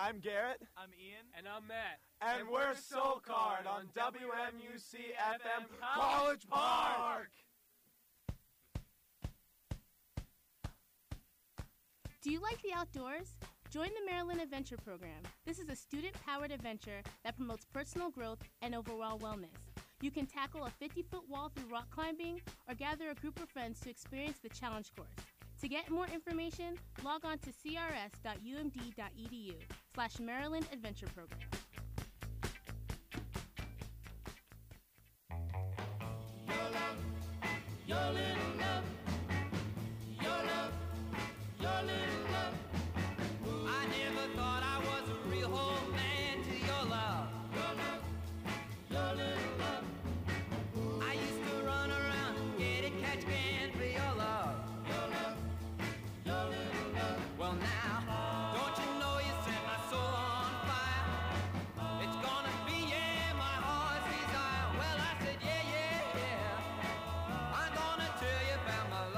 I'm Garrett. I'm Ian. And I'm Matt. And we're Soul Card on WMUC FM College Park! Do you like the outdoors? Join the Maryland Adventure Program. This is a student-powered adventure that promotes personal growth and overall wellness. You can tackle a 50-foot wall through rock climbing or gather a group of friends to experience the challenge course. To get more information, log on to crs.umd.edu/Maryland Adventure Program. Your love, your little love, your love, your little love. I never thought I was a real whole man to your love. Your love, your little love. I used to run around and get it, catch can for your love. Your love, your little love. Well now, don't you know you set my soul on fire? It's gonna be, yeah, my heart's desire. Well, I said, yeah, yeah, yeah. I'm gonna tell you about my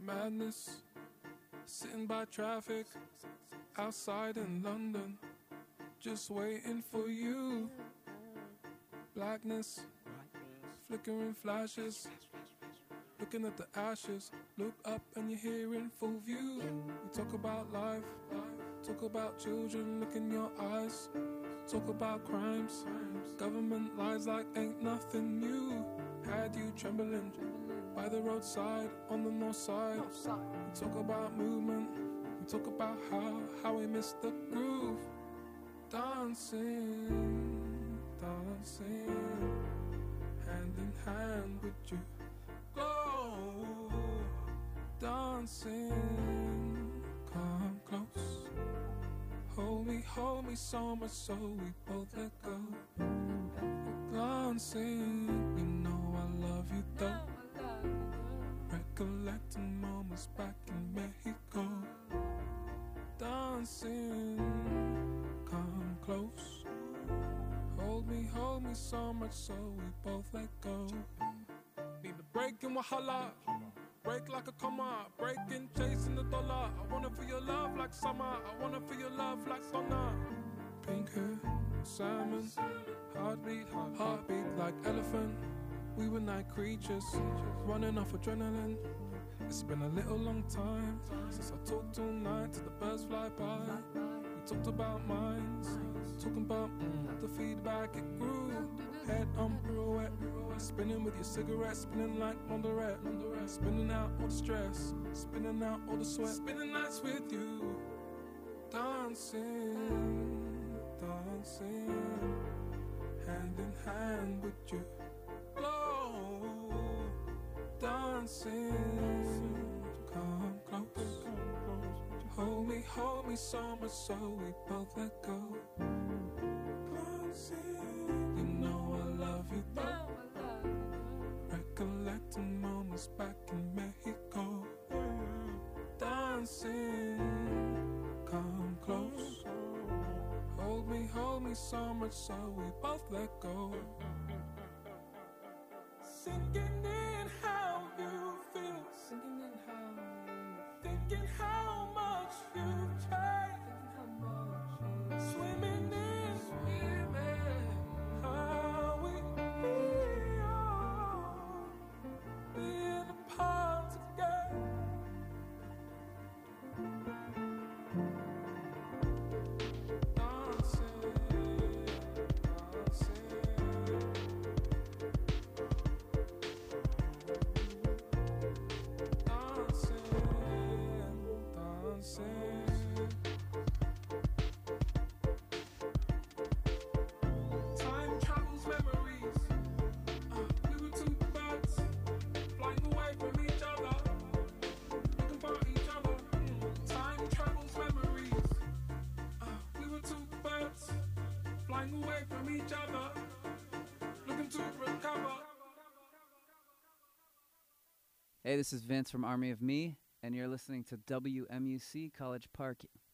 Madness, sitting by traffic, outside in London, just waiting for you. Blackness, flickering flashes, looking at the ashes. Look up and you're here in full view. We talk about life, talk about children, look in your eyes. Talk about crimes, government lies like ain't nothing new. Had you trembling by the roadside on the north side. We talk about movement, we talk about how we missed the groove. Dancing, dancing, hand in hand with you. Go, dancing, come close. Hold me so much so we both let go. Dancing, you know I love you though. Recollecting moments back in Mexico. Dancing, come close. Hold me so much so we both let go. Need a break in Wahala. Break like a comma, breaking, chasing the dollar. I wanna feel your love like summer. I wanna feel your love like Donna. Pink hair, salmon, heartbeat like elephant. We were night creatures, running off adrenaline. It's been a little long time since I talked all night till the birds fly by. We talked about minds, talking about the feedback it grew. Head on pirouette, spinning with your cigarette, spinning like Mondorette, spinning out all the stress, spinning out all the sweat, spinning nights with you. Dancing, dancing, hand in hand with you. Glow, dancing, come close. Hold me so much so we both let go. You know I love you though. Recollecting moments back in Mexico. Dancing, come close. Hold me so much so we both let go. Sinking in how you feel. Sinking in how you feel. Thinking how much you've changed. Swimming in. How we feel being apart together. Dancing, away from each other, looking to recover. Hey, this is Vince from Army of Me, and you're listening to WMUC College Park.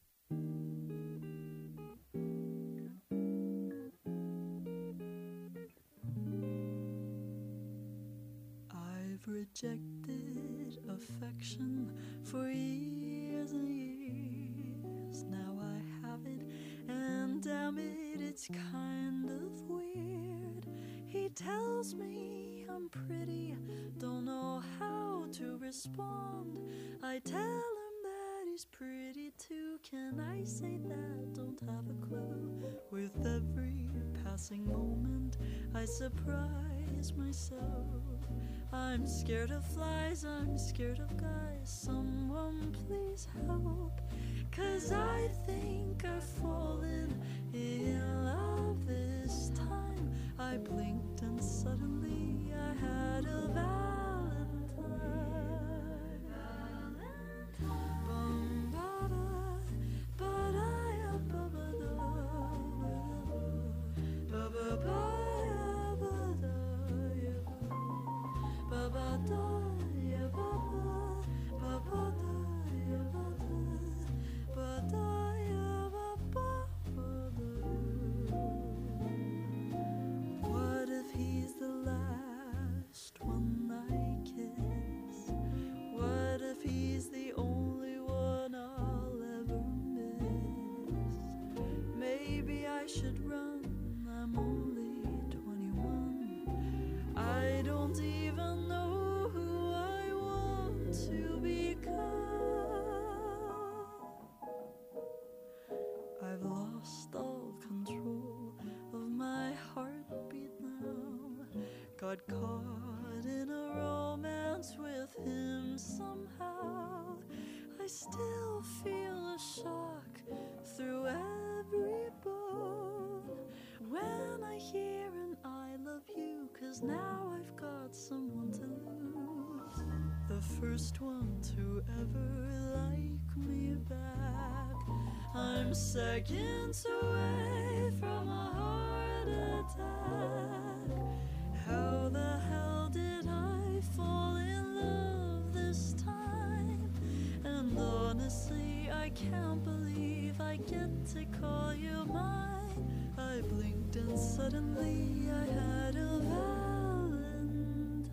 I've rejected affection for years and years. Now I have it, and damn it, it's kind of weird. He tells me I'm pretty, don't know how to respond. I tell him that he's pretty too. Can I say that? Don't have a clue. With every passing moment, I surprise myself. I'm scared of flies, I'm scared of guys. Someone please help, 'cause I think I've fallen in love this time. I blinked and suddenly I had a Valentine. Bum ba da, ba da ya ba ba da, ba ba ba ya ba da ya ba ba da ya ba ba ba da ya ba ba da ya ba ba ba da. What should run. I'm only 21. I don't even know who I want to become. I've lost all control of my heartbeat now. Got caught in a romance with him somehow. I still feel a shock through every bone when I hear an I love you, 'cause now I've got someone to lose. The first one to ever like me back. I'm seconds away from a heart attack. How the hell did I fall in love this time? And honestly, I can't believe I get to call you mine. I blinked and suddenly I had a Valentine.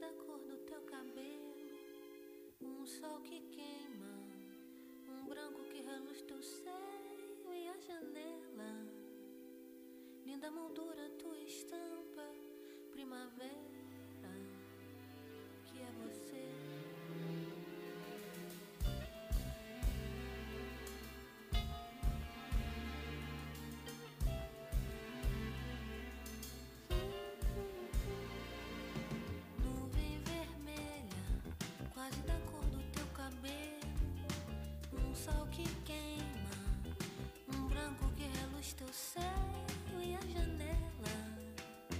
da cor do teu cabelo, um sol que queima, um branco que reluz teu seio e a janela. Linda moldura, tua estampa, primavera, que é você. Nuvem vermelha, quase da cor do teu cabelo, um sol que queima, um branco que reluz teu seio e a janela.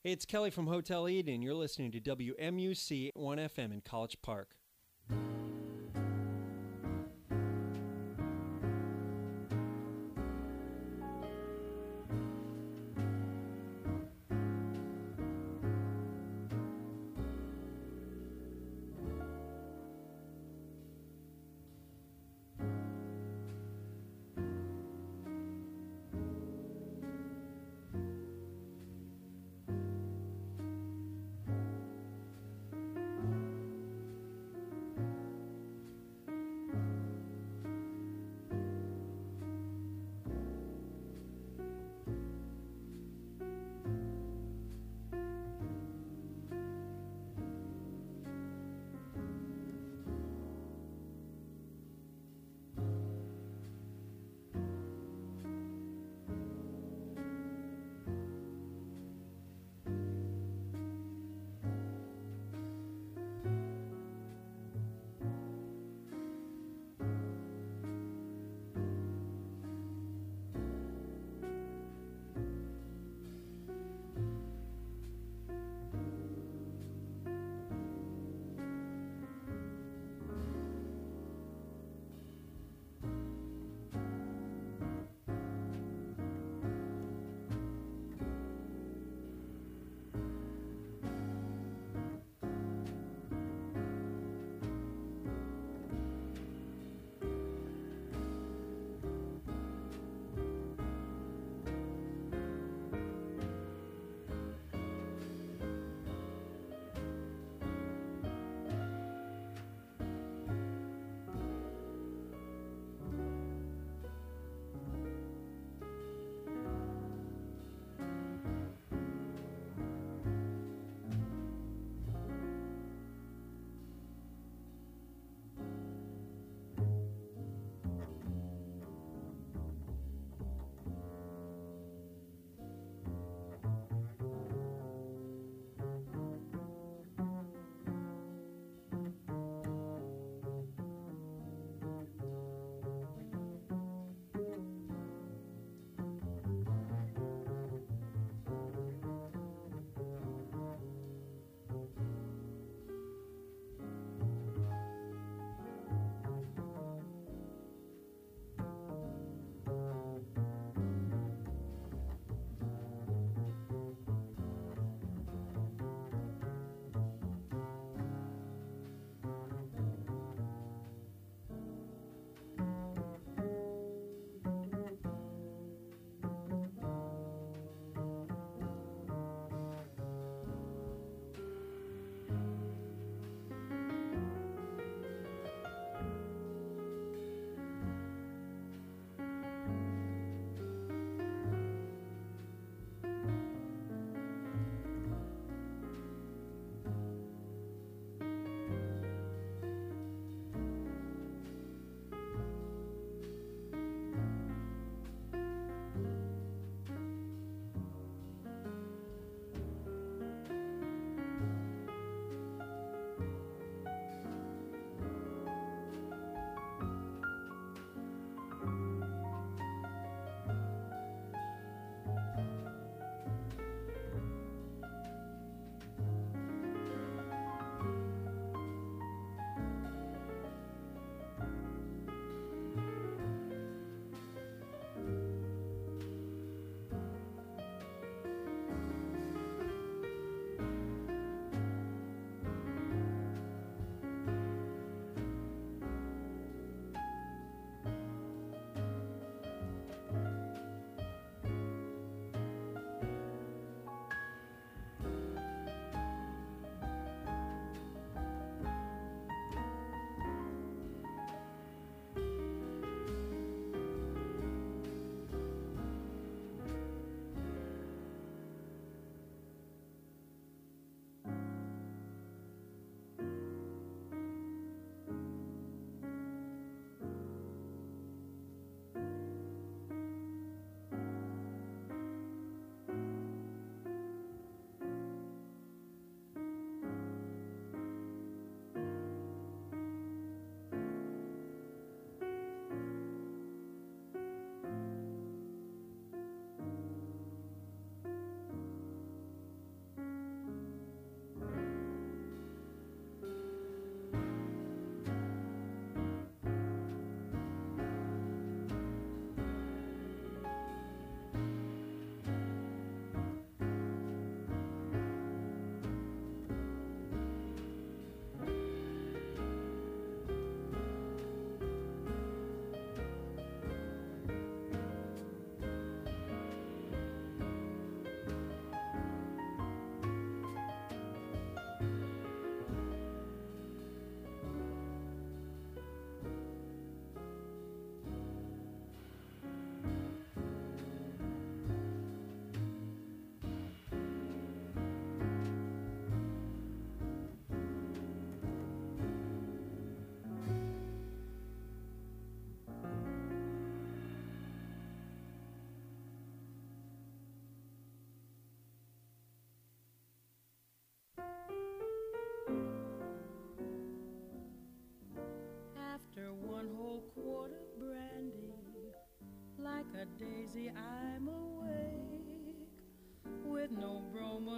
Hey, it's Kelly from Hotel Eden. You're listening to WMUC 1FM in College Park.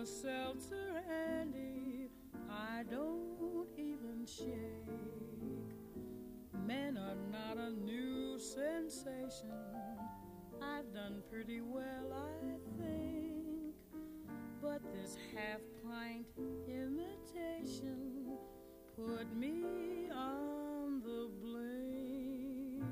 a seltzer handy, I don't even shake. Men are not a new sensation, I've done pretty well, I think. But this half-pint imitation put me on the blink.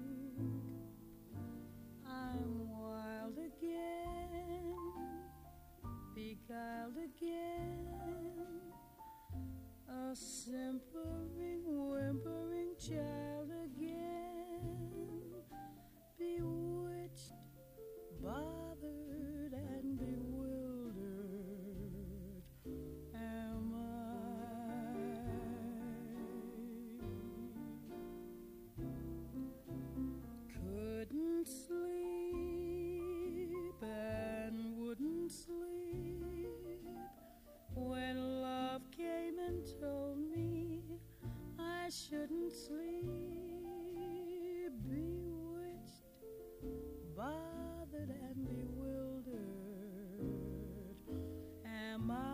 I'm wild again, beguiled again, a simpering, whimpering child again, bewitched, bothered, and bewildered am I. Couldn't sleep and wouldn't sleep when love came and told me I shouldn't sleep. Bewitched, bothered, and bewildered am I.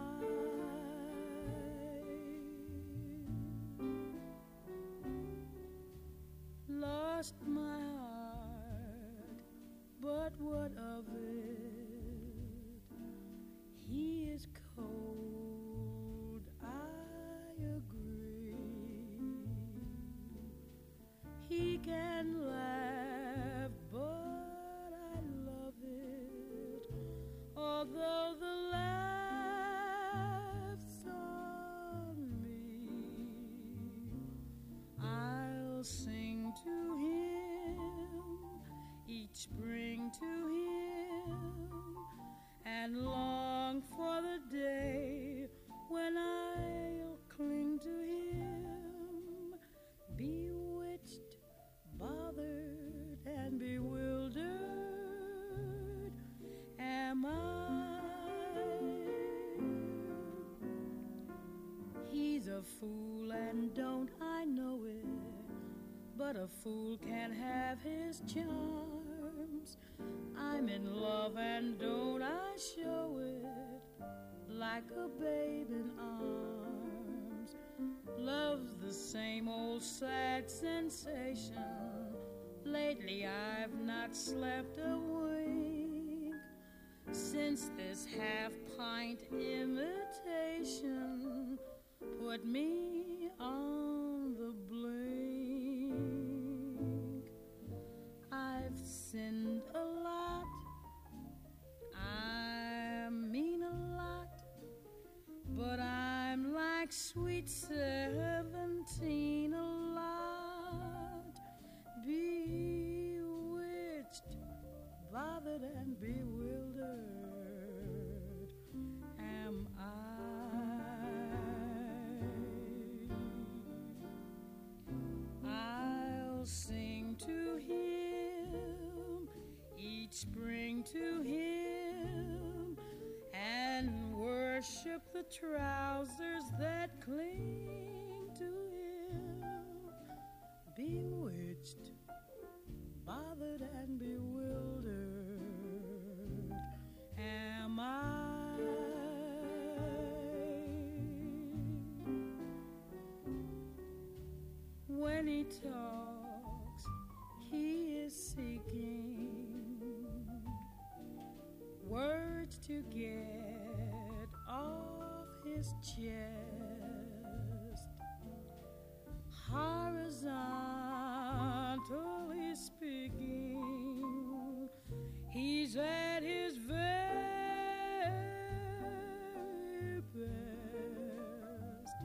Lost my heart, but what of it? He is cold, I agree. He can laugh, but I love it, although the laugh's on me. I'll sing to him, each spring to him, and long for the day when I'll cling to him. Bewitched, bothered, and bewildered am I. He's a fool and don't I know it, but a fool can have his charms. I'm in love and don't I show it, like a babe in arms. Love's the same old sad sensation. Lately I've not slept a wink since this half-pint imitation put me on the blink. I've sinned a lot, I mean a lot, but I'm like sweet 17 a lot. Bewitched, bothered, and bewildered am I. I'll sing to him, each spring to him, and worship the trousers that cling to him. Bewitched, bothered, and bewildered am I. When he talks, he is seeking words to get off his chest. Horizontally speaking, he's at his very best.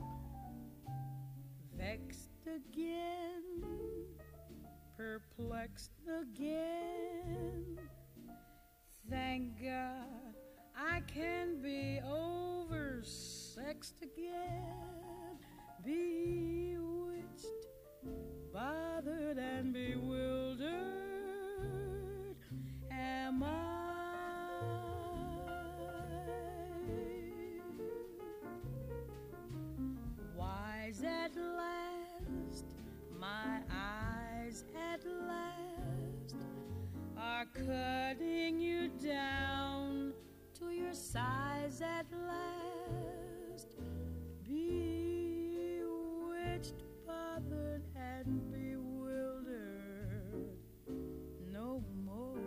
Vexed again, perplexed again. Thank God I can be oversexed again. Bewitched, bothered, and bewildered am I. Wise at last, my eyes at last are cutting you down to your sighs at last, bewitched, bothered, and bewildered no more.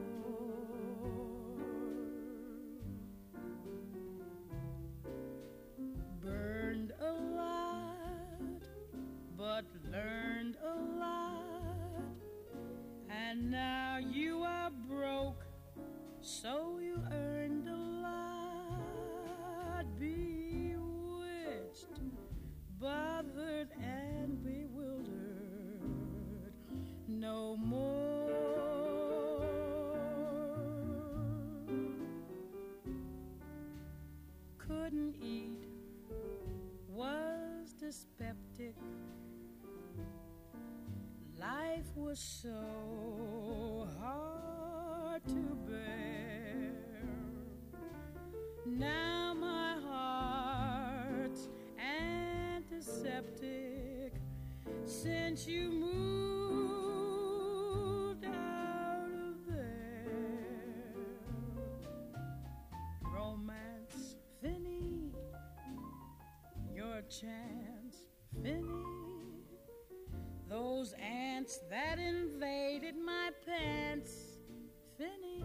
Burned a lot, but learned a lot, and now you are broke, so you earned a lot. Bewitched, bothered, and bewildered no more. Couldn't eat, was dyspeptic. Life was so hard to bear. Now my heart's antiseptic since you moved out of there. Romance, Finny, your chance, Finny. Those ants that invaded my pants, Finny.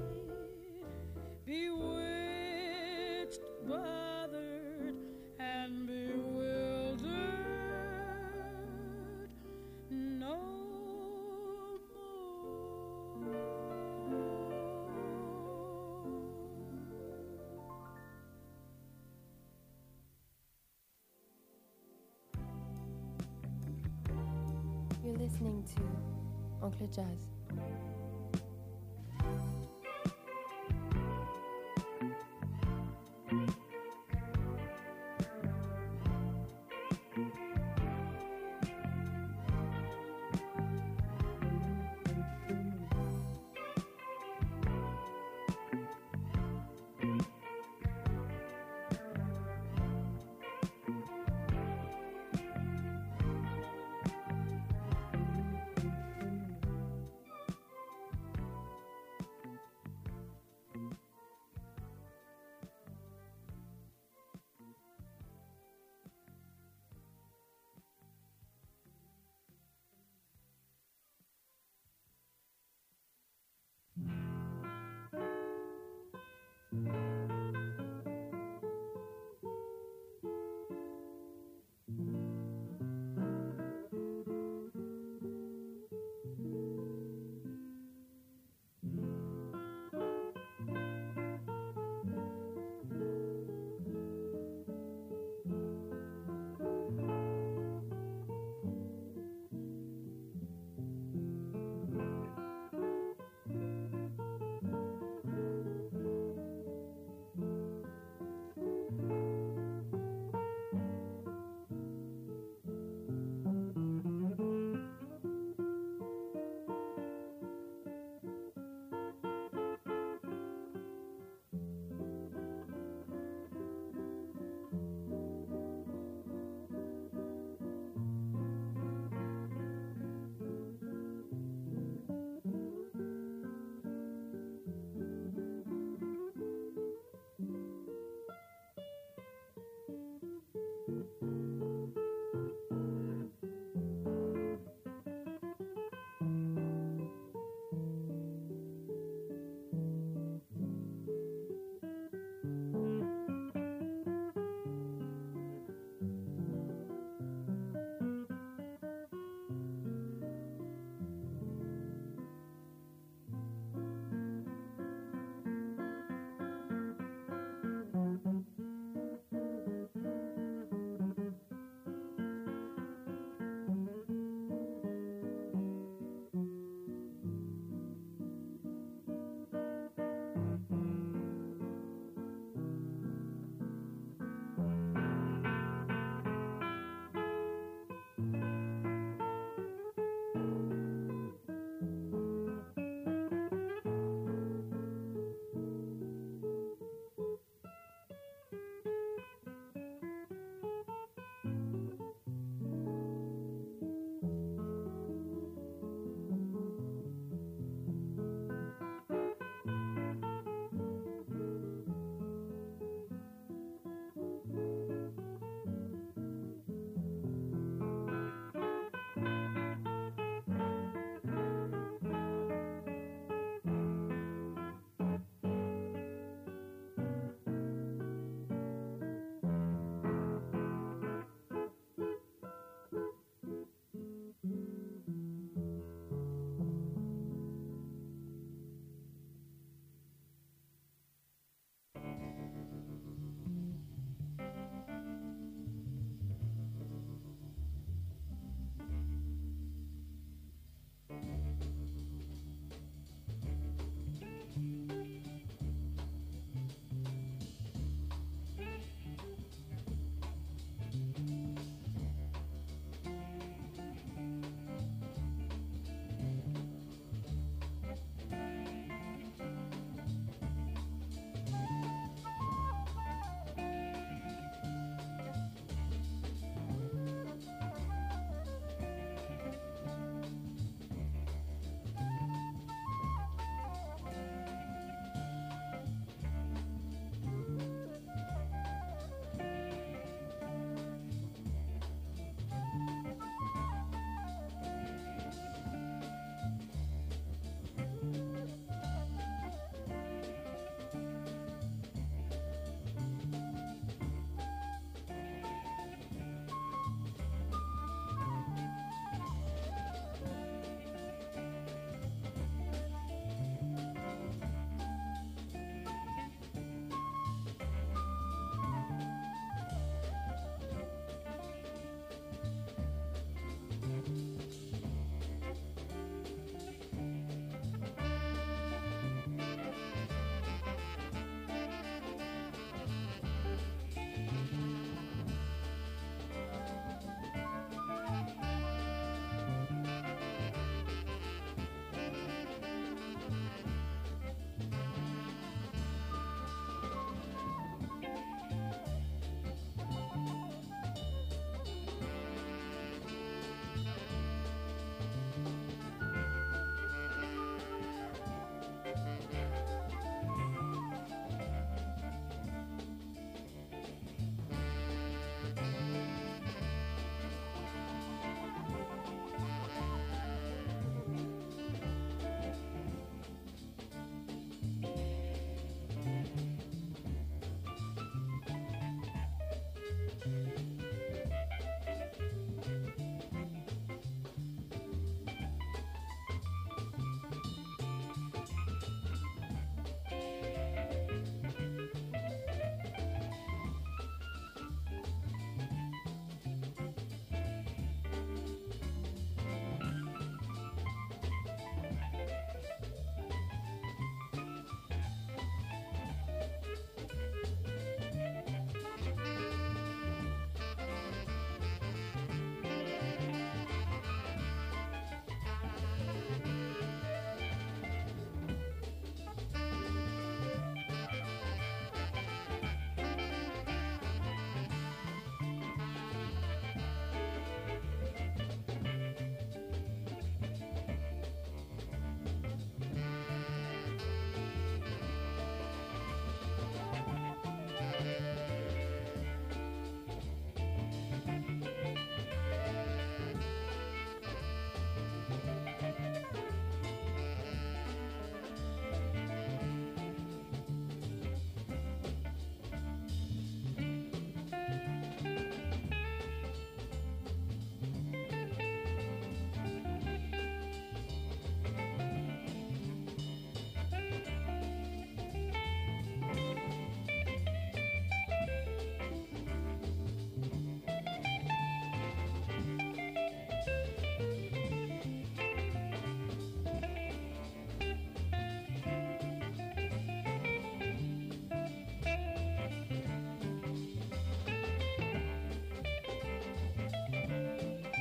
Bewitched, bothered, and bewildered no more. You're listening to Oncle Jazz.